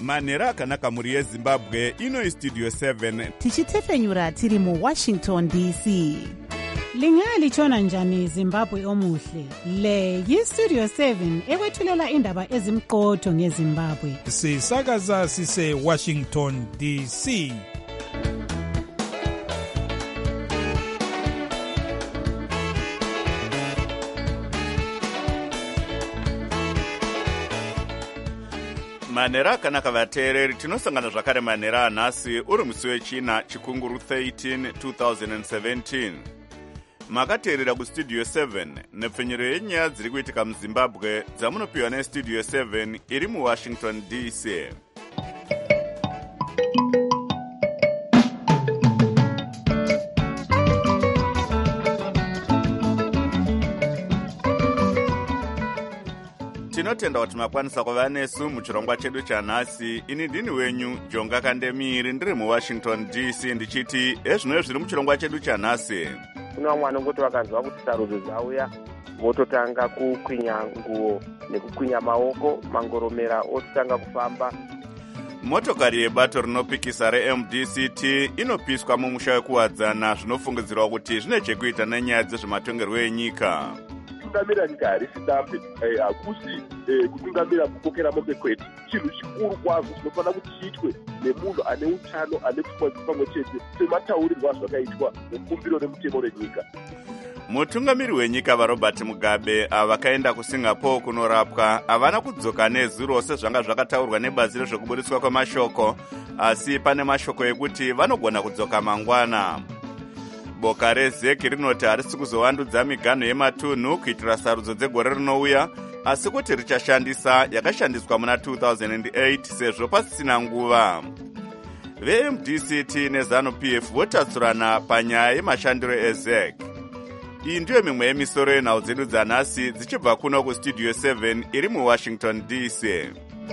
manhero akanaka mhuri yezimbabwe. Ino Studio 7 tichitefenyura tiri muWashington DC. Lingalitshona njani Zimbabwe omuhle? Le yiStudio 7 ekwethulela indaba ezimqotho ngeZimbabwe. Sisakaza sise Washington DC. manhero akanaka vateereri. Tinosangana zvakare manhero anhasi uri musi wechina chikunguru 13 2017. Makateerera kuStudio 7 nepfenyero yenyaya dziri kuitika muZimbabwe dzamunopiwa neStudio 7 iri muWashington DC. Tinotenda kuti makwanisa kuva nesu muchirongwa chedu chanhasi. Ini ndini wenyu Jonga Kandemiri, ndiri muWashington DC, ndichiti ezvino zviri muchirongwa chedu chanhasi. Kuna vamwe vanongoti vakanzwa kuti sarudzo dzauya vototanga kukwinya nguo nekukwinya maoko, mangoromera ototanga kufamba. Motokari yebato rinopikisa reMDCT inopiswa mumusha wekuwadzana zvinofungidzirwa kuti zvine chekuita nenyaya dzezvematongerwo enyika. Kutungamira nyika harisi dambe, hakusi kutungamira kukokera mombe kwedu. Chinhu chikuru kwazvo chinofanira kuti chiitwe nemunhu ane utano, ane pfungwa pamwe chete semataurirwo azvakaitwa nekumbiro remutemo renyika. Mutungamiri wenyika vaRobert Mugabe vakaenda kuSingapore kunorapwa havana kudzoka nezuro sezvanga zvakataurwa nebazi rezvekuburitswa kwemashoko, asi pane mashoko ekuti vanogona kudzoka mangwana. Boka reZEC rinoti harisi kuzovandudza miganho yematunhu kuitira sarudzo dzegore rinouya, asi kuti richashandisa yakashandiswa muna 2008 sezvo pasisina nguva. VeMDCT neZANU-PF votatsurana panyaya yemashandiro eZEC. Iyi ndiyo mimwe yemisoro yenhau dzedu dzanhasi dzichibva kuno kuStudio 7 iri muWashington DC.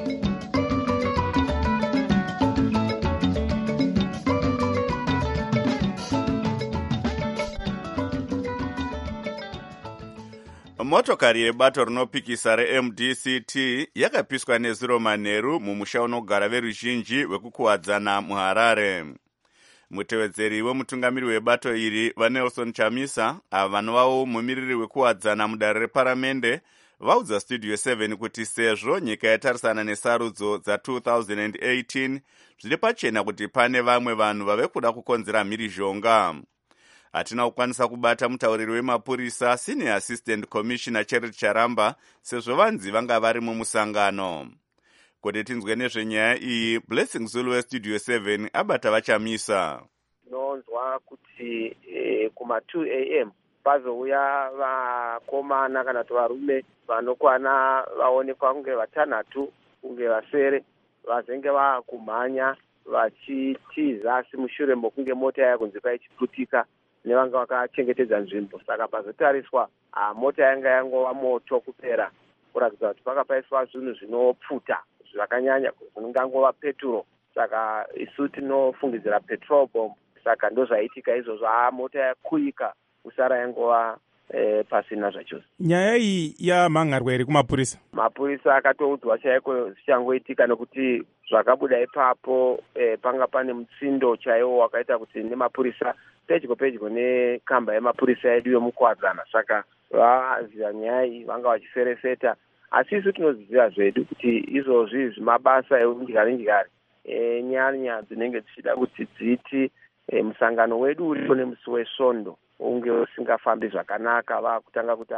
Motokari yebato rinopikisa reMDCT yakapiswa nezuro manheru mumusha unogara veruzhinji wekukuwadzana muHarare. Mutevedzeri wemutungamiri webato iri vaNelson Chamisa vanovawo mumiriri wekuwadzana mudare reparamende vaudza Studio 7 kuti sezvo nyika yatarisana nesarudzo dza2018 zviri pachena kuti pane vamwe vanhu vave kuda kukonzera mhirizhonga. Hatina kukwanisa kubata mutauriri wemapurisa Senior Assistant Commissioner Charity Charamba sezvo vanzi vanga vari mumusangano. Kuti tinzwe nezvenyaya iyi, Blessing Zulu weStudio 7 abata vachamisa. Tinonzwa kuti kuma 2 AM pazouya vakomana kana kuti varume vanokwana vaonekwa kunge vatanhatu kunge vasere vazenge vakumhanya vachitiza asi mushure mokunge mota yakunzi paichiputika nevanga vakachengetedza nzvimbo. Saka pazotariswa mota yanga yangova moto kupera, kuratidza kuti pakapaiswa zvinhu zvinopfuta zvakanyanya zvinongangova peturo. Saka isu tinofungidzira petrol bomb. Saka ndozvaitika izvozvo, mota yakuyika kusara yangova pasina zvachose. Nyaya iyi yamhangarwa here kumapurisa? Mapurisa akatoudzwa chaiko zvichangoitika nekuti zvakabuda ipapo panga pane mutsindo chaiwo wakaita kuti nemapurisa pedyo nekamba yemapurisa yedu yomukuwadzana. Saka vaziva nyaya iyi vanga vachiferefeta, asi isu tinoziva zvedu kuti izvozvi zvimabasa eundyari nyaya dzinenge dzichida kuti dziti musangano wedu uripo nemusi weSvondo unge usingafambi zvakanaka, vakutanga kuti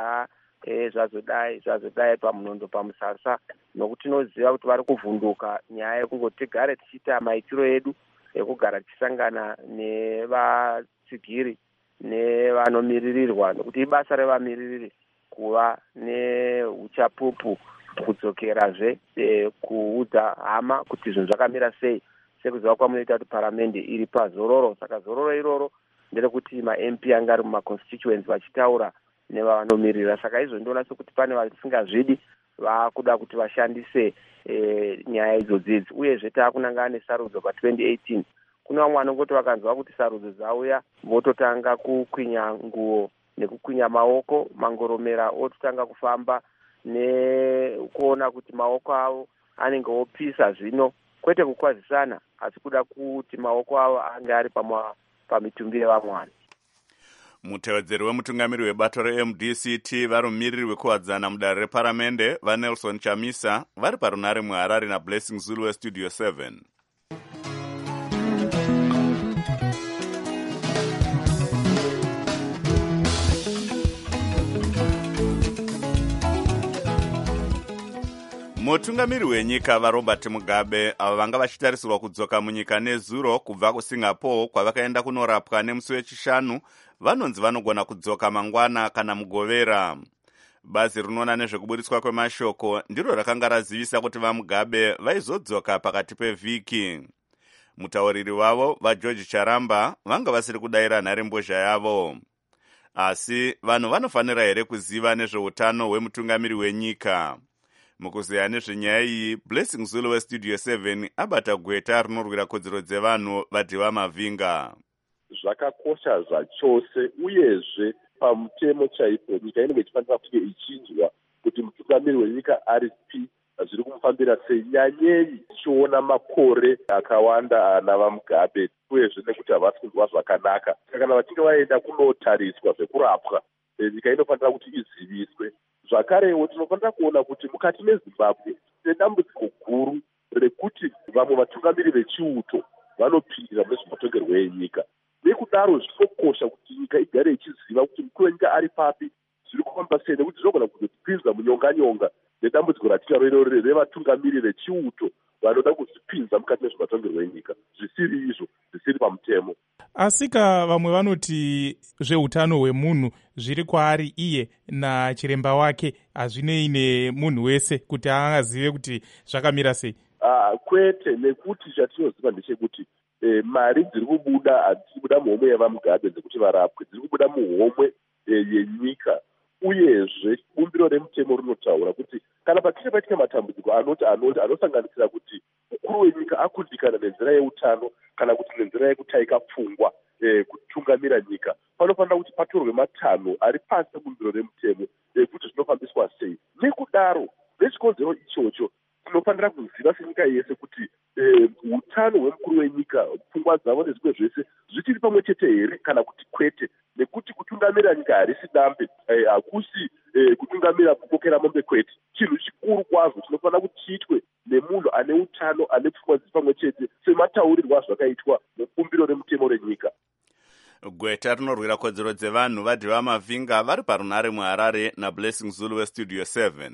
zvazodai pamunondo pamusasa, nokuti tinoziva kuti vari kuvhunduka nyaya yekungoti tigare tichiita maitiro edu ekugara tichisangana nevatsigiri nevanomiririrwa, nokuti ibasa revamiririri kuva neuchapupu kudzokerazve kuudza hama kuti zvinhu zvakamira sei, sekuziva kwamunoita kuti paramende iri pazororo. Saka zororo iroro nderekuti maMP anga ari mumaconstituency vachitaura nevanomirira. Saka izvo ndoona sekuti pane vasingazvidi vakuda kuti vashandise nyaya idzodzidzi, uyezve taakunangana nesarudzo pa2018. Kuna vamwe vanongoti vakanzwa kuti sarudzo dzauya vototanga kukwinya nguo nekukwinya maoko, mangoromera ototanga kufamba nekuona kuti maoko avo anenge opisa zvino kwete kukwazisana, asi kuda kuti maoko avo ange ari pamitumbi yevamwe vanhu. Mutevedzeri wemutungamiri webato reMDCT vari mumiriri wekuwadzana mudare reparamende vaNelson Chamisa vari parunare muHarare naBlessing Zulu weStudio 7. Mutungamiri wenyika vaRobert Mugabe ava vanga vachitarisirwa kudzoka munyika nezuro kubva kuSingapore kwavakaenda kunorapwa nemusi wechishanu vanonzi vanogona kudzoka mangwana kana mugovera. Bazi rinoona nezvekuburitswa kwemashoko ndiro rakanga razivisa kuti vaMugabe vaizodzoka pakati pevhiki. Mutauriri wavo vaGeorge Charamba vanga vasiri kudayira nharembozha yavo. Asi vanhu vanofanira here kuziva nezveutano hwemutungamiri wenyika? Mukuzeya nezvenyaya iyi, Blessing Zulu weStudio 7 abata gweta rinorwira kodzero dzevanhu vadhiva mavhinga. Zvakakosha zvachose uyezve pamutemo chaipo nyika inenge ichifanira kunge ichinzwa kuti mutungamiri wenyika aripi, zviri kumufambira sei, nyanyei tichiona makore akawanda ana vaMugabe uyezve nekuti havasi kunzwa zvakanaka. Kana vachinge vaenda kunotariswa zvekurapwa, nyika inofanira kuti iziviswe. Zvakarewo tinofanira kuona kuti mukati meZimbabwe nedambudziko guru rekuti vamwe vatungamiri vechiuto vanopinda mune zvematongerwo enyika. Nekudaro zvinokosha kuti nyika igare ichiziva kuti mukuru wenyika ari papi, zviri kufamba sei, nekuti zvinogona kuzotipinza munyonga-nyonga nedambudziko ratinaro revatungamiri vechiuto vanoda kuzvipinza mukati mezvematongerwo enyika. Zvisiri izvo, zvisiri pamutemo. Asika vamwe vanoti zveutano hwemunhu zviri kwaari iye nachiremba wake, hazvinei nemunhu wese kuti angazive kuti zvakamira sei. Kwete, nekuti chatinoziva ndechekuti mari dziri kubuda hadziri kubuda muhomwe yevaMugabe dzekuti varapwe, dziri kubuda muhomwe yenyika. Uyezve bumbiro remutemo rinotaura kuti kana pachinge paitika matambudziko anosanganisira kuti mukuru wenyika akundikana nenzira yeutano kana kuti nenzira yekutaika pfungwa kutungamira nyika, panofanira kuti patorwe matanho ari pasi pebumbiro remutemo kuti zvinofambiswa sei. Nekudaro, nechikonzero ichocho tinofanira kuziva senyika yese kuti utano hwemukuru wenyika, pfungwa dzavo nezvimwe zvese zvichiri pamwe chete here kana kuti kwete, nekuti kutungamira nyika harisi dambe, hakusi kutungamira kukokera mombe kwete. Chinhu chikuru kwazvo chinofanira kuti chiitwe nemunhu ane utano, ane pfungwa dziri pamwe chete, semataurirwo azvakaitwa mubumbiro remutemo renyika. Gweta rinorwira kodzero dzevanhu vadhiva mavhinga vari parunare muHarare naBlessing Zulu weStudio 7.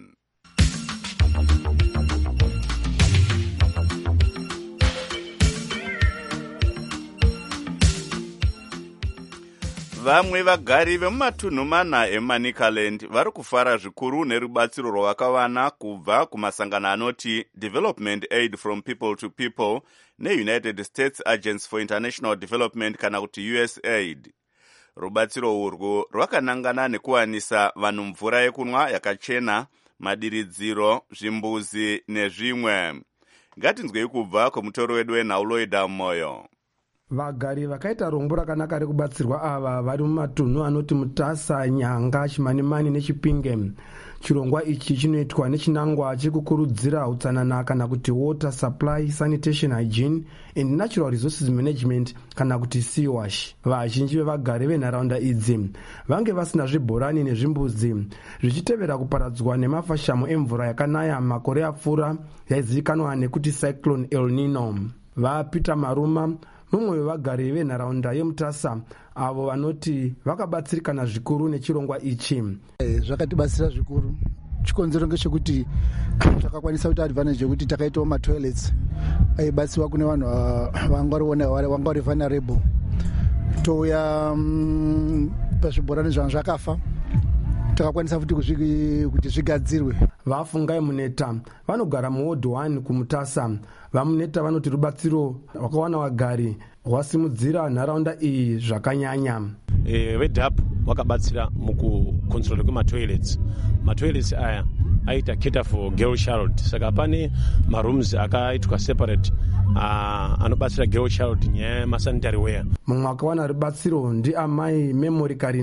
Vamwe vagari vemumatunhu mana eManicaland vari kufara zvikuru nerubatsiro rwavakawana kubva kumasangano anoti Development Aid from People to People neUnited States Agency for International Development kana kuti USAID. Rubatsiro urwu rwakanangana nekuwanisa vanhu mvura yekunwa yakachena, madiridziro, zvimbuzi nezvimwe. Ngatinzwei kubva kwemutori wedu weNhauloida Moyo. Vagari vakaita rombo rakanaka rekubatsirwa ava vari mumatunhu anoti Mutasa, Nyanga, Chimanimani neChipinge. Chirongwa ichi chinoitwa nechinangwa chekukurudzira utsanana kana kuti Water Supply, Sanitation, Hygiene and Natural Resources Management kana kuti SEWASH. Vazhinji vevagari venharaunda idzi vange vasina zvibhorani nezvimbuzi, zvichitevera kuparadzwa nemafashamo emvura yakanaya makore apfuura yaizivikanwa nekuti Cyclone El Nino. VaPeter Maruma, mumwe wevagari venharaunda yeMutasa, avo vanoti vakabatsirikana zvikuru nechirongwa ichi. Zvakatibatsira zvikuru. Chikonzero ngechekuti takakwanisa kuti advantage yekuti takaitawo matoilets aibatsiwa kune vanhu vanga vari vulnerable. Touya pazvibhorani zvangu zvakafa, takakwanisa futi kuti zvigadzirwe. Vafungai Muneta vanogara muWard 1 kuMutasa. VaMuneta vanoti rubatsiro rwakawana vagari rwasimudzira nharaunda iyi zvakanyanya. VEDAP vakabatsira mukukonzerwa kwematoilets. Matoilets aya aita cater for girl child, saka pane marooms akaitwa separate anobatsira girl child nyaya yemasanitary ware. Mumwe akawana rubatsiro ndiamai Memory Karinda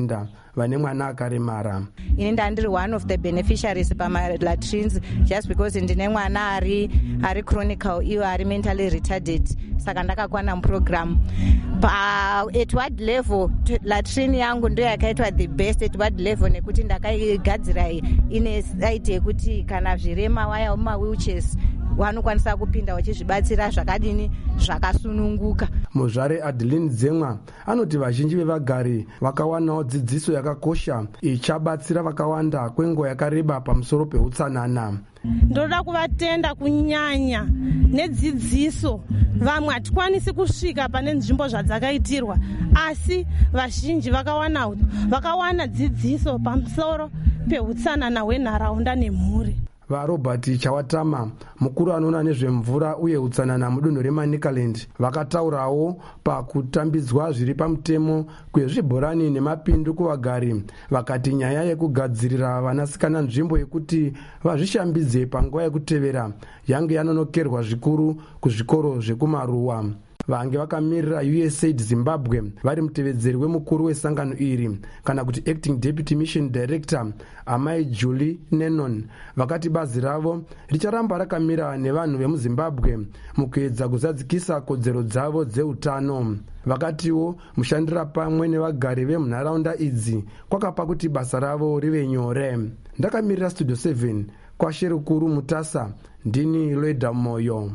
vane mwana akaremara. Ini ndandiri one of the beneficiaries pamalatrines just because ndine mwana ari chronical iwo ari mentally retarded, saka ndakakwana muprogram. At ward level latrine yangu ndio yakaitwa the best at ward level nekuti ndakaigadzira ine site yekuti kana zvirema waya mumawheelchairs vanokwanisa kupinda vachizvibatsira zvakadini zvakasununguka. Muzvare Adeline Dzemwa anoti vazhinji vevagari vakawanawo dzidziso yakakosha ichabatsira vakawanda kwenguva yakareba pamusoro peutsanana. Ndoda kuvatenda kunyanya nedzidziso. Vamwe hatikwanisi kusvika pane nzvimbo zvadzakaitirwa, asi vazhinji vakawana dzidziso pamusoro peutsanana hwenharaunda nemhuri. VaRobert Chawatama, mukuru anoona nezvemvura uye utsanana mudunhu reManicaland, vakataurawo pakutambidzwa zviri pamutemo kwezvibhorani nemapindu kuvagari. Vakati nyaya yekugadzirira vanasikana nzvimbo yekuti vazvishambidze panguva yekutevera yange yanonokerwa zvikuru kuzvikoro zvekumaruwa. Vange vakamirira USAID Zimbabwe vari mutevedzeri wemukuru wesangano iri kana kuti acting deputy mission director Amai Julie Nenon vakati bazi ravo richaramba rakamira nevanhu vemuZimbabwe mukuedza kuzadzikisa kodzero dzavo dzeutano. Vakatiwo mushandira pamwe nevagari vemunharaunda idzi kwakapa kuti basa ravo rive nyore. Ndakamirira Studio 7 kwaSherukuru Mutasa, ndini Lweda Moyo.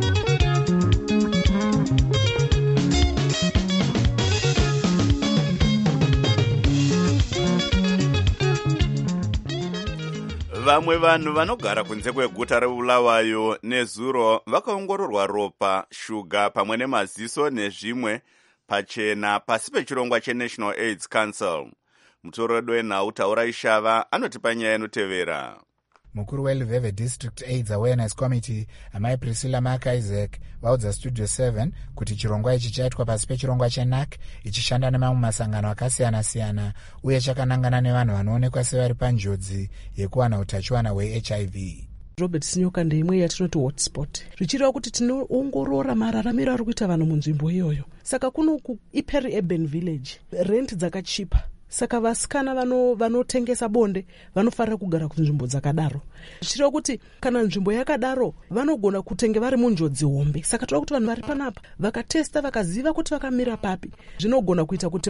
Vamwe vanhu vanogara kunze kweguta reBulawayo nezuro vakaongororwa ropa, shuga pamwe nemaziso nezvimwe pachena pasi pechirongwa cheNational AIDS Council. Mutoredo wenhau Taurai Shava anotipa nyaya inotevera. Mukuru weLuveve District AIDS Awareness Committee Amai Priscilla Mark Isaac vaudza Studio 7 kuti chirongwa ichi chaitwa pasi pechirongwa cheNAC ichishanda nemamwe masangano akasiyana-siyana uye chakanangana nevanhu vanoonekwa sevari panjodzi yekuwana utachiwana hweHIV. Robert Sinyoka ndeimwe yatinoti hotspot, zvichireva kuti tinoongorora mararamiro ari kuita vanhu munzvimbo iyoyo. Saka kunoku iperi urban village, rent dzakachipa, saka vasikana vanotengesa bonde vanofarira kugara kunzvimbo dzakadaro. Zvichireva kuti kana nzvimbo yakadaro vanogona kutenge vari munjodzi hombe. Saka tinoda kuti vanhu vari panapa vakatesta vakaziva kuti vakamira papi, zvinogona kuita kuti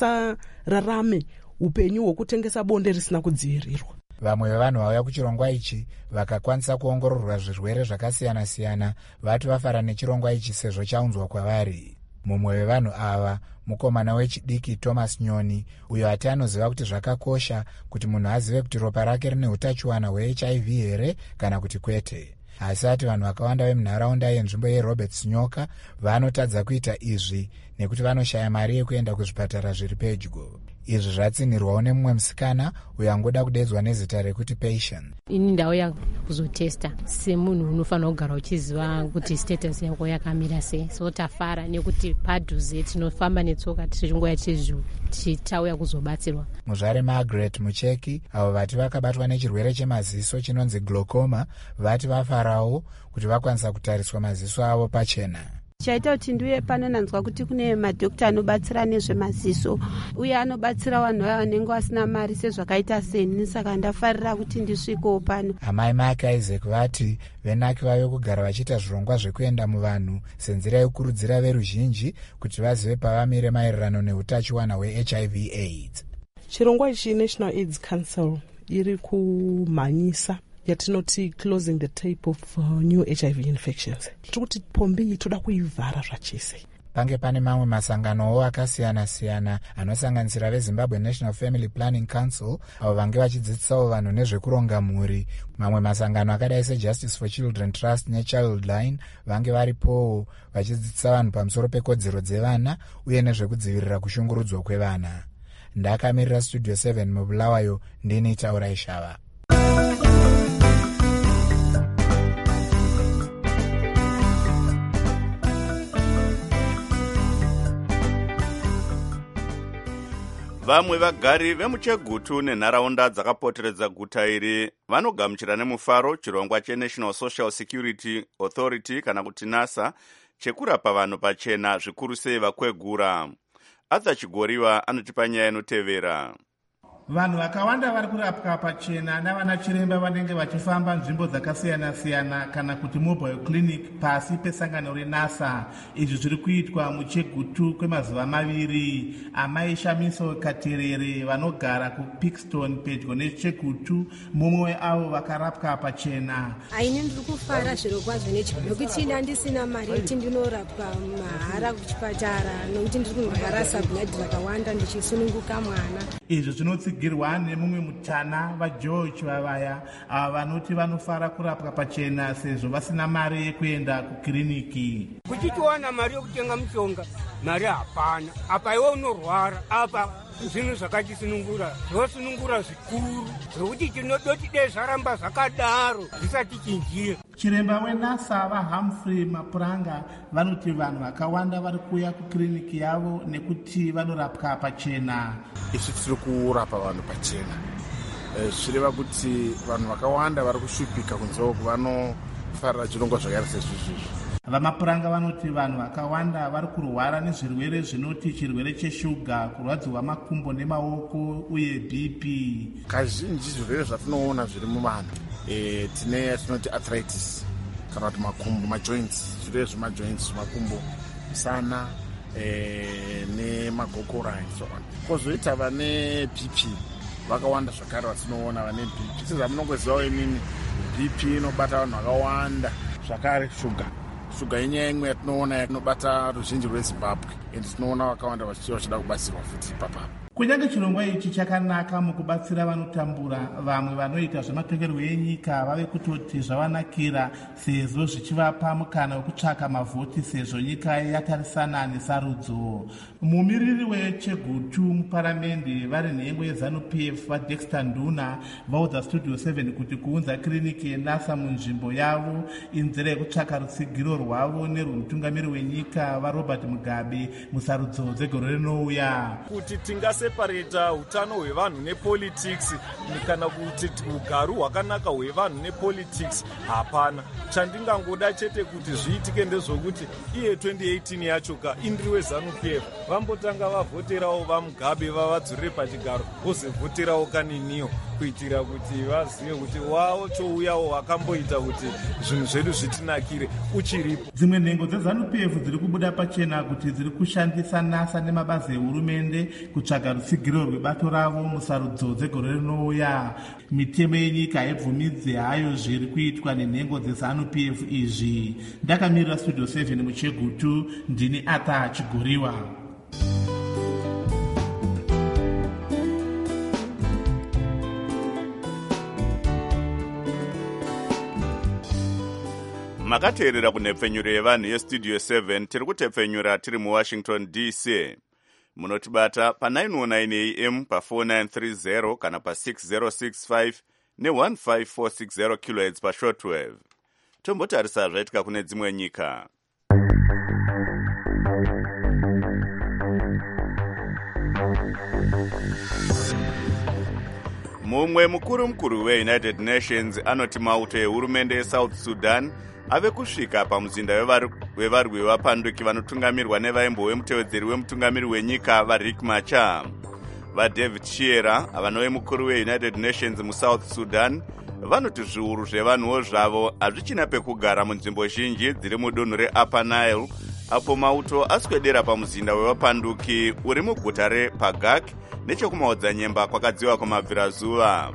vasararame upenyu hwekutengesa bonde risina kudzivirirwa. Vamwe vevanhu vauya kuchirongwa ichi vakakwanisa kuongororwa zvirwere zvakasiyana-siyana vati vafara nechirongwa ichi sezvo chaunzwa kwavari. Mumwe wevanhu ava mukomana wechidiki Thomas Nyoni, uyo ati anoziva kuti zvakakosha kuti munhu azive kuti ropa rake rine utachiwana hweHIV here kana kuti kwete. Asi ati vanhu vakawanda vemunharaunda yenzvimbo yeRobert Sinyoka vanotadza kuita izvi nekuti vanoshaya mari yekuenda kuzvipatara zviri pedyo. Izvi zvatsinirwawo nemumwe musikana uyo angoda kudedzwa nezita rekuti Patient. Ini ndauya kuzotesta semunhu unofanira kugara uchiziva kuti status yako yakamira sei. So tafara nekuti padhuze tinofamba netsoka tichingoya tichitauya kuzobatsirwa. Muzvare Margaret Mucheki avo vati vakabatwa nechirwere chemaziso chinonzi glaucoma vati vafarawo kuti vakwanisa kutariswa maziso avo pachena. Chaita kuti ndiuye pano nanzwa kuti kune madhokita anobatsira nezvemaziso uye anobatsira vanhu vanenge vasina mari sezvakaita seni, saka ndafarira kuti ndisvikewo pano. Amai Mark Isaac vati venaki vave kugara vachiita zvirongwa zvekuenda muvanhu senzira yekukurudzira veruzhinji kuti vazive pavamire maererano neutachiwana hweHIV AIDS. Chirongwa ichi National AIDS Council iri kumhanyisa yatinoti closing the tape of new HIV infections. Tikuti pombi toda kuivhara zvachese. Pange pane mamwe masanganowo akasiyana-siyana anosanganisira veZimbabwe National Family Planning Council avo vange vachidzidzisawo vanhu nezvekuronga mhuri. Mamwe masangano akadai seJustice for Children Trust neChildline vange varipowo vachidzidzisa vanhu pamusoro pekodzero dzevana uye nezvekudzivirira kushungurudzwa kwevana. Ndakamirira Studio 7 muBulawayo, ndini Taurai Shava. Vamwe vagari vemuChegutu nenharaunda dzakapoteredza guta iri vanogamuchira nemufaro chirongwa cheNational Social Security Authority kana kuti NASA chekurapa vanhu pachena zvikuru sei vakwegura. Arthur Chigoriwa anotipa nyaya inotevera. vanhu vakawanda vari kurapwa pachena navana chiremba vanenge vachifamba nzvimbo dzakasiyana-siyana kana kuti mobile clinic pasi pesangano renasa. Izvi zviri kuitwa muchegutu kwemazuva maviri. Amai Shamiso Katerere vanogara kuPixton pedyo nechegutu mumwe avo vakarapwa pachena. Aini ndiri kufara zviro kwazvo nekuti handisina mari yekuti ndinorapwa mahara kuchipatara nokuti ndiri kugara sabhladhi rakawanda ndichisununguka mwana. Izvi zvinotsigirwa nemumwe mutana vaGeorge vavaya ava vanoti vanofara kurapwa pachena sezvo vasina mari yekuenda kukiriniki. Kuchitiwana mari yokutenga mushonga mari hapana. Apa iwe unorwara apa zvinhu zvakachisunungura zvosunungura zvikuru zvokuti tinodoti dai zvaramba zvakadaro zvisati chinjira. Chiremba wenasa vaHumphrey Mapuranga vanoti vanhu vakawanda vari kuuya kukiriniki yavo nekuti vanorapwa pachena. Isu tiri kurapa vanhu pachena zvireva kuti vanhu vakawanda vari kushupika kunze uku vanofarira chirongwa zvakaita sezvizvizvi. Vamapuranga vanoti vanhu vakawanda vari kurwara nezvirwere zvinoti chirwere cheshuga, kurwadziwa makumbo nemaoko uye BP. Kazhinji zvirwere zvatinoona zviri muvanhu tine yatinoti arthritis kana kuti makumbo majoints, zvirwere zvemajoints zvemakumbo, sana nemagokora and so on. Kozoita vane BP vakawanda zvakare vatinoona vane BP. Sezamunongozivawo imini BP inobata vanhu vakawanda zvakare shuga inyaya imwe yatinoona inobata ruzhinji rweZimbabwe ende tinoona vakawanda vachida kubatsirwa futi ipapapo. Kunyange chirongwa ichi chakanaka mukubatsira vanotambura, vamwe vanoita zvematongerwo enyika vave kutoti zvavanakira sezvo zvichivapa mukana wekutsvaka mavhoti sezvo nyika yatarisana nesarudzo. Mumiriri wechegutu muparamende vari nhengo yeZANU-PF vaDexter Nduna vaudza Studio 7 kuti kuunza kiriniki yenasa munzvimbo yavo inzira yekutsvaka rutsigiro rwavo nerwomutungamiri wenyika vaRobert Mugabe musarudzo dzegore rinouya. Kuti tingasepareta utano hwevanhu nepolitics kana kuti ugaro hwakanaka hwevanhu nepolitics hapana. Chandingangoda chete kuti zviitike ndezvokuti iye 2018 yacho indiri weZANU-PF vambotanga vavhoterawo vaMugabe vavadzurire pachigaro vozovhoterawo kaniniyo kuitira kuti vazive kuti wavo chouyawo wakamboita kuti zvinhu zvedu zvitinakire uchiripo. Dzimwe nhengo dzeZANU-PF dziri kubuda pachena kuti dziri kushandisa NASA nemabazi ehurumende kutsvaga rutsigiro rwebato ravo musarudzo dzegore rinouya. Mitemo yenyika haibvumidzi hayo zviri kuitwa nenhengo dzeZANU-PF izvi. Ndakamirira Studio 7 muchegutu, ndini Ata Chigoriwa. Makateerera kunhepfenyuro yevanhu yestudio 7 tiri kutepfenyura tiri muWashington DC. Munotibata pa919 AM pa4930 kana pa6065 ne15460 kHz pashortwave. Tombotarisa zvaitika kune dzimwe nyika. Mumwe mukuru weUnited Nations anoti mauto ehurumende yeSouth Sudan ave kusvika pamuzinda wevarwi vapanduki vanotungamirwa nevaimbo wemutevedzeri wemutungamiri wenyika vaRiek Machar. VaDavid Shearer, vanove mukuru weUnited Nations muSouth Sudan, vanoti zviuru zvevanhuwo zvavo hazvichina pekugara munzvimbo zhinji dziri mudunhu reUpper Nile, apo mauto aswedera pamuzinda wevapanduki uri muguta rePagak nechekumaodzanyemba kwakadziwa kwamabvirazuva.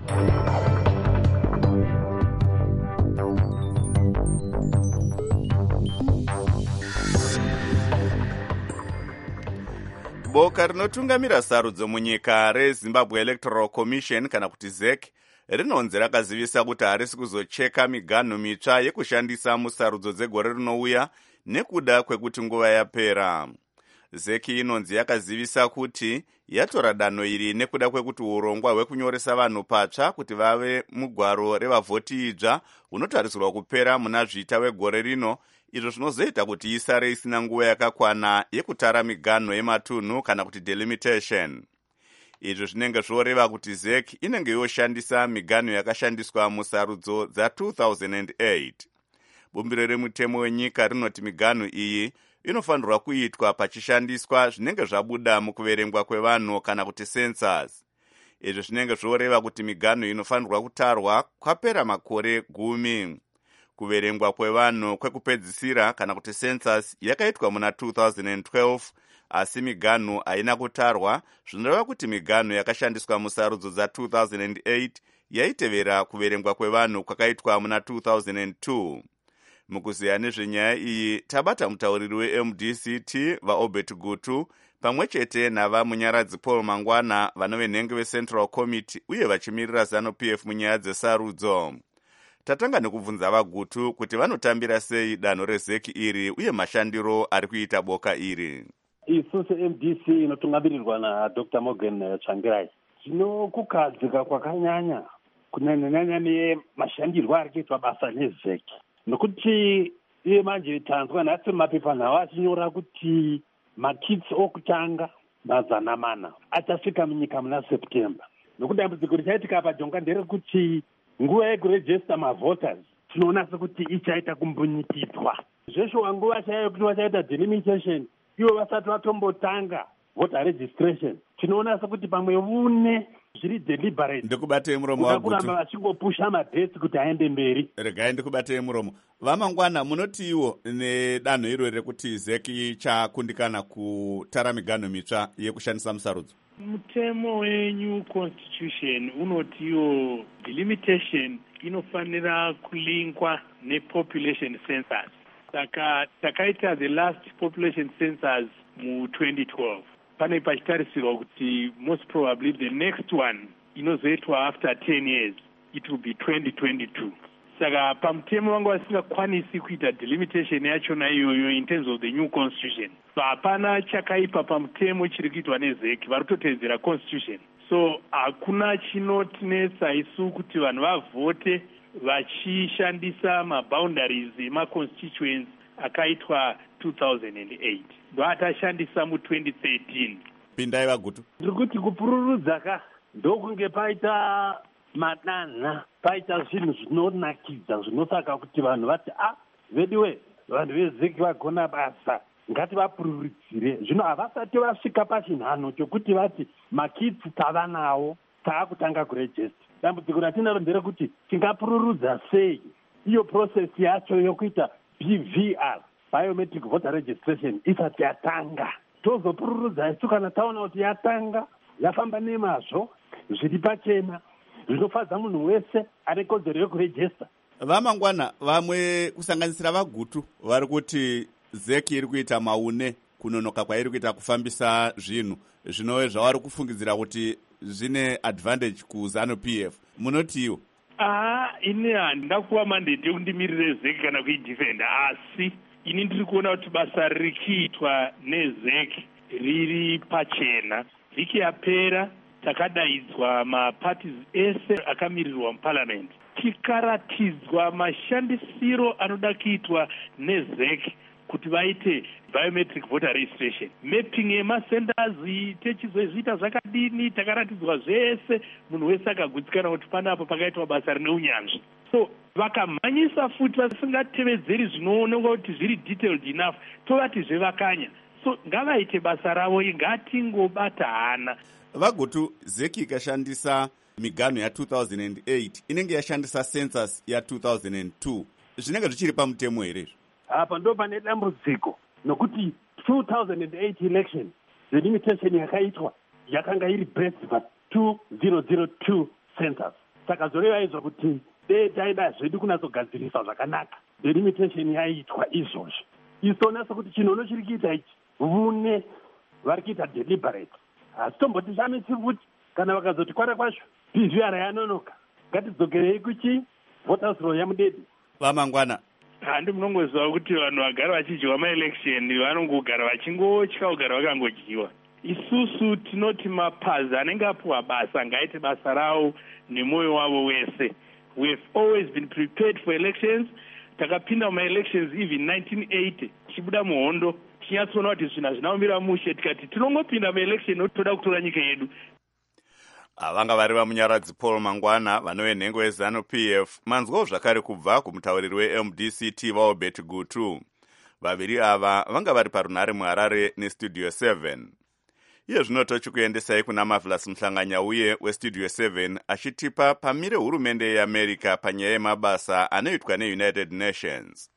Boka rinotungamira sarudzo munyika reZimbabwe Electoral Commission kana kuti ZEC rinonzi rakazivisa kuti harisi kuzocheka miganhu mitsva yekushandisa musarudzo dzegore rinouya nekuda kwekuti nguva yapera. ZEC inonzi yakazivisa kuti yatora danho iri nekuda kwekuti urongwa hwekunyoresa vanhu patsva kuti vave mugwaro revavhoti idzva hunotarisirwa kupera muna zvita wegore rino, izvo zvinozoita kuti isare isina nguva yakakwana yekutara miganho yematunhu kana kuti delimitation. Izvo zvinenge zvoreva kuti ZEC inenge yoshandisa miganho yakashandiswa musarudzo dza2008. Bumbiro remutemo wenyika rinoti miganho iyi inofanirwa kuitwa pachishandiswa zvinenge zvabuda mukuverengwa kwevanhu kana kuti census. izvi zvinenge zvoreva kuti miganhu inofanirwa kutarwa kwapera makore 10. Kuverengwa kwevanhu kwekupedzisira kana kuti census yakaitwa muna 2012, asi miganhu haina kutarwa, zvinoreva kuti miganhu yakashandiswa musarudzo dza2008 yaitevera kuverengwa kwevanhu kwakaitwa muna 2002. Mukuziya nezvenyaya iyi tabata mutauriri weMDCT vaObert Gutu pamwe chete navamunyaradzi Paul Mangwana vanove nhengo veCentral Committee uye vachimirira ZANU-PF munyaya dzesarudzo. Tatanga nekubvunza vaGutu kuti vanotambira sei danho rezeki iri uye mashandiro ari kuita boka iri. Isusu MDC inotungamirirwa naDr. Morgan Tsvangirai tinokukadzika kwakanyanya kunyanya nemashandirwo ari kuitwa basa nezeki, nokuti iye manje tanzwa nhasi mapepanhau achinyora kuti makits okutanga 400 achasvika munyika muna September. Nokudambudziko richaitika paJonga nderekuti nguva yekurejista mavoters tinoona sekuti ichaita kumbunyikidzwa. Zveshuwa nguva chaiyo kuti vachaita delimitation ivo vasati vatombotanga voter registration, tinoona sekuti pamwe une zviri deliberate. Ndikubatei muromo waGutu. Kuramba vachingopusha madhesi kuti aende mberi. Regai ndikubatei muromo. Vamangwana, munoti iwo nedanho iro rekuti zeki chakundikana kutara miganho mitsva yekushandisa musarudzo? Mutemo weNew Constitution unotiwo delimitation inofanira kulinkwa nepopulation census. Saka takaita the last population census mu2012. Pane pachitarisirwa kuti most probably the next one inozoitwa after 10 years it will be 2022. Saka pamutemo vanga vasingakwanisi kuita delimitation yachona iyoyo in terms of the new constitution. So hapana chakaipa pamutemo chiri kuitwa nezeki, vari kutotevedzera constitution. So hakuna chinotinetsa isu kuti vanhu vavhote vachishandisa maboundaries emaconstituents akaitwa 2008 ndoatashandisa mu2013. Pindai vaGutu. Ndiri kuti kupururudza ndokunge paita madanha, paita zvinhu zvinonakidza zvinosaka kuti vanhu vati vediwe vanhu vezeki vagona basa ngativapururudzire. Zvino havasati vasvika pachinhano chokuti vati makitsi tava nawo taakutanga kurejista. Dambudziko ratinaro nderekuti tingapururudza sei iyo process yacho yokuita BVR, biometric voter registration, isati yatanga. Tozopururudza isu kana taona kuti yatanga yafamba nemazvo zviri pachena zvinofadza munhu wese ane kodzero yekurejista. Vamangwana, vamwe kusanganisira vaGutu vari kuti zeki iri kuita maune kunonoka kwairi kuita kufambisa zvinhu zvinove zvavari kufungidzira kuti zvine advantage kuZANU-PF. Munotiwo? Ini handina kuva mandate yekundimirire zeki kana kuidefenda, asi ini ndiri kuona kuti basa riri kuitwa nezeki riri pachena. Vhiki yapera takadaidzwa maparties ese akamirirwa muparliament tikaratidzwa mashandisiro anoda kuitwa nezeki kuti vaite biometric voter registration, mapping emasendazi, techizozviita zvakadini, takaratidzwa zvese, munhu wese akagutsikana kuti panapo pakaitwa basa rine unyanzvi. So vakamhanyisa futi vasingatevedzeri zvinoonekwa kuti zviri detailed enough, tovati zvevakanya. So ngavaite basa ravo, ngatingobata hana. VaGutu, zeki ikashandisa miganho ya2008 inenge yashandisa census ya2002, zvinenge zvichiri pamutemo here? Apa ndo pane dambudziko, nokuti 2008 election the limitation yakaitwa yakanga iri based pa 2002 census. Saka zoreva izvo kuti taida zvedu kunatsogadzirisa zvakanaka the limitation yaitwa izvozvo. Isona sokuti chinono chiri kuita ichi vune vari kuita deliberate. Asi tombotishamisi futi kana vakazoti kwara kwazvo BVR yanonoka, ngatidzokerei kuchi voters roll yamudedi. Vamangwana, handi munongoziva kuti vanhu vagara vachidyiwa maelection vanongogara vachingotya kugara vakangodyiwa. Isusu tinoti mapazi anenge apuwa basa ngaaite basa rawo nemwoyo wavo wese. We have always been prepared for elections. Takapinda mumaelections even 1980 tichibuda muhondo tichinyatsoona kuti zvinhu hazvina kumira mushe, tikati tinongopinda muelection toda kutora nyika yedu. Vanga vari vamunyaradzi Paul Mangwana vanove nhengo yeZANU-PF, manzwawo zvakare kubva kumutauriri weMDCT vaObert Gutu. Vaviri ava vanga vari parunhare muHarare neStudio 7. iye zvino tochikuendesai kuna Marvelous Mhlanganyauye westudio 7 achitipa pamire hurumende yeAmerica panyaya yemabasa anoitwa neUnited Nations.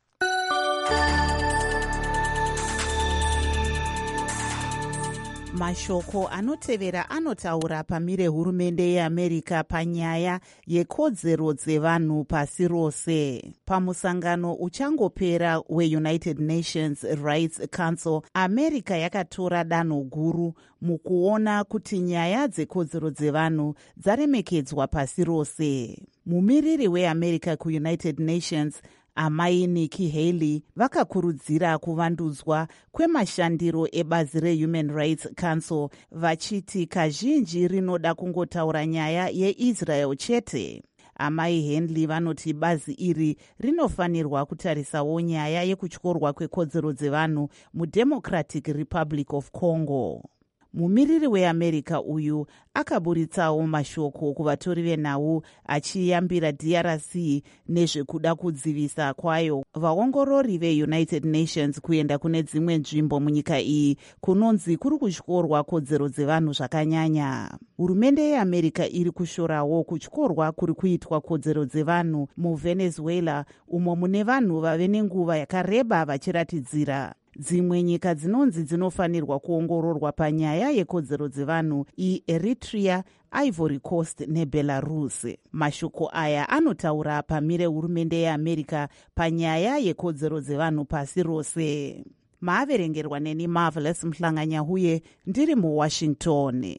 Mashoko anotevera anotaura pamire hurumende yeAmerica panyaya yekodzero dzevanhu pasi rose. Pamusangano uchangopera weUnited Nations Rights Council, America yakatora danho guru mukuona kuti nyaya dzekodzero dzevanhu dzaremekedzwa pasi rose. Mumiriri weAmerica kuUnited Nations Amai Nikki Haley vakakurudzira kuvandudzwa kwemashandiro ebazi reHuman Rights Council vachiti kazhinji rinoda kungotaura nyaya yeIsrael chete. Amai Haley vanoti bazi iri rinofanirwa kutarisawo nyaya yekutyorwa kwekodzero dzevanhu muDemocratic Republic of Congo. Mumiriri weAmerica uyu akaburitsawo mashoko kuvatori venhau achiyambira DRC nezvekuda kudzivisa kwayo vaongorori veUnited Nations kuenda kune dzimwe nzvimbo munyika iyi kunonzi kuri kutyorwa kodzero dzevanhu zvakanyanya. Hurumende yeAmerica iri kushorawo kutyorwa kuri kuitwa kodzero dzevanhu muVenezuela umo mune vanhu vave nenguva yakareba vachiratidzira. Dzimwe nyika dzinonzi dzinofanirwa kuongororwa panyaya yekodzero dzevanhu iEritrea, Ivory Coast neBelarus. Mashoko aya anotaura pamire hurumende yeAmerica panyaya yekodzero dzevanhu pasi rose. Maaverengerwa neni Marvelous Mhlanganyauye ndiri muWashington.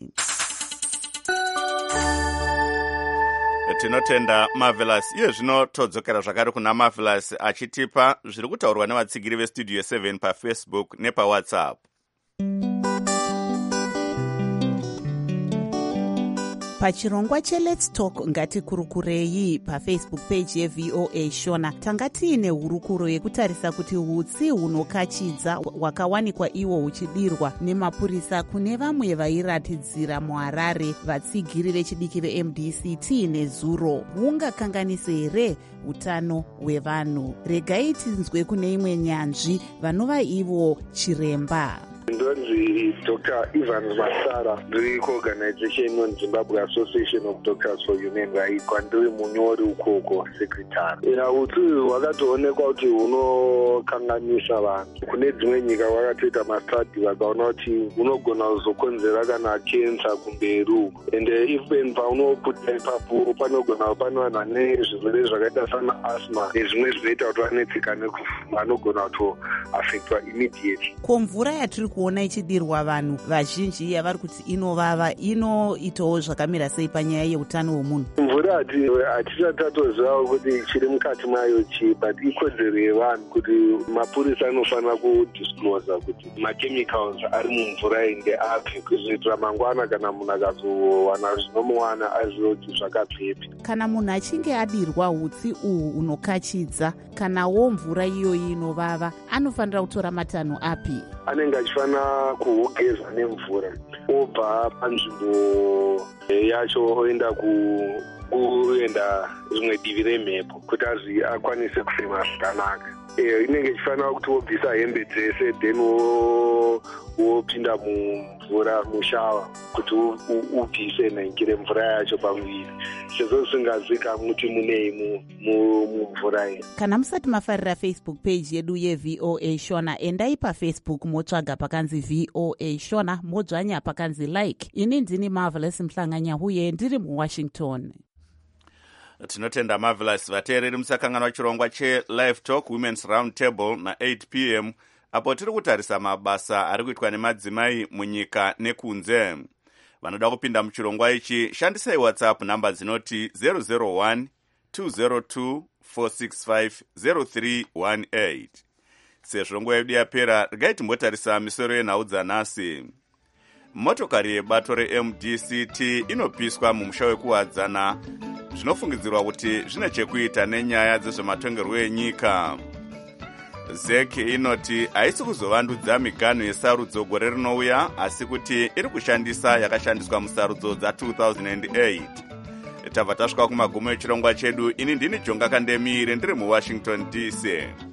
Tinotenda Marvelous. Iye zvino todzokera zvakare kuna Marvelous achitipa zviri kutaurwa nevatsigiri vestudio 7 paFacebook nepaWhatsApp. Pachirongwa cheLet's Talk ngatikurukurei paFacebook page yeVOA Shona tanga tiine hurukuro yekutarisa kuti hutsi hunokachidza hwakawanikwa iwo huchidirwa nemapurisa kune vamwe vairatidzira muHarare vatsigiri vechidiki veMDCT nezuro hungakanganise here utano hwevanhu. Regai tinzwe kune imwe nyanzvi vanova ivo chiremba. Ndonzi Dr. Evans Masara, ndiri kuorganization inonzi Zimbabwe Association of Doctors for Human Rights, kwandiri munyori ukoko secretary. Hutsi hwakatoonekwa kuti hunokanganisa vanhu. Kune dzimwe nyika vakatoita mastadi vakaona kuti hunogona kuzokonzera kana kensa kumberi uko. Ende even paunoputa ipapo panogona pane vanhu vane zvirwere zvakaita sana asthma nezvimwe zvinoita kuti vanetseka nekufa vanogona kutoaffectwa immediately. Komvura yatiri kuona ichidirwa vanhu vazhinji yavari kuti inovava inoitawo zvakamira sei panyaya yeutano hwemunhu. Mvura hatisati tatoziva kuti chiri mukati mayo chii, but ikodzero yevanhu kuti mapurisa anofanira kudisclose kuti machemicals ari mumvura iyi ndeapi kuzoitira mangwana kana munhu akazowana zvinomuwana azive kuti zvakabvepi. Kana munhu achinge adirwa hutsi uhu hunokachidza kanawo mvura iyoyi inovava anofanira kutora matanho api? Anenge achifanira kuhugeza nemvura obva panzvimbo yacho oenda kuenda rimwe divi remhepo kuti akwanise kufema zvakanaka. Inenge ichifanira kuti wobvisa hembe dzese then wopinda mumvura mushawa kuti ubvise nhengi remvura yacho pamuviri sezvo zvisingazivikanwi kuti munei mumvura iyi. Kana musati mafarira Facebook page yedu yeVOA Shona, endai paFacebook motsvaga pakanzi VOA Shona modzvanya pakanzi like. Ini ndini Marvelous Mhlanganyauye ndiri muWashington. Tinotenda Marvelous. Vateereri musakanganwa chirongwa cheLive Talk Women's Round Table na8 p.m. apo tiri kutarisa mabasa ari kuitwa nemadzimai munyika nekunze. Vanoda kupinda muchirongwa ichi shandisai WhatsApp namba dzinoti 001 202 465 0318. Sezvo nguva yedu yapera, regai timbotarisa misoro yenhau dzanhasi. Motokari yebato reMDCT inopiswa mumusha wekuwadzana zvinofungidzirwa kuti zvine chekuita nenyaya dzezvematongerwo enyika. ZEC inoti haisi kuzovandudza miganho yesarudzo gore rinouya, asi kuti iri kushandisa yakashandiswa musarudzo dza2008. Tabva tasvika kumagumo echirongwa chedu. Ini ndini Jonga Kandemire ndiri muWashington DC.